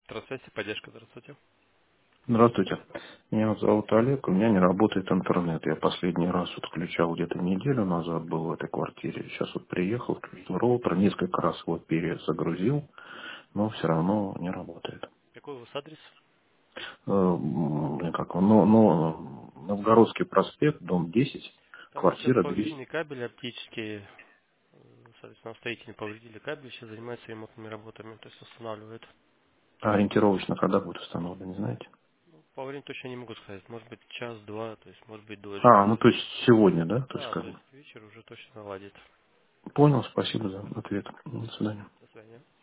Трансляция, поддержка, здравствуйте. Здравствуйте. Меня вот зовут Олег, у меня не работает интернет. Я последний раз отключал где-то неделю назад, был в этой квартире. Сейчас вот приехал, включил роутер, несколько раз вот перезагрузил, но все равно не работает. Какой у вас адрес? Блин, как он, Новгородский проспект, дом 10, Там если квартира 200. повреждены кабели оптические, соответственно, строители повредили кабель, сейчас занимаются ремонтными работами, то есть устанавливают. А ориентировочно когда будет установлен, не знаете? Ну, по времени точно не могу сказать, может быть час-два, то есть может быть дольше. А, ну то есть сегодня, да? То есть Да, как то бы. есть вечер уже точно наладит. Понял, спасибо за ответ. До свидания. До свидания.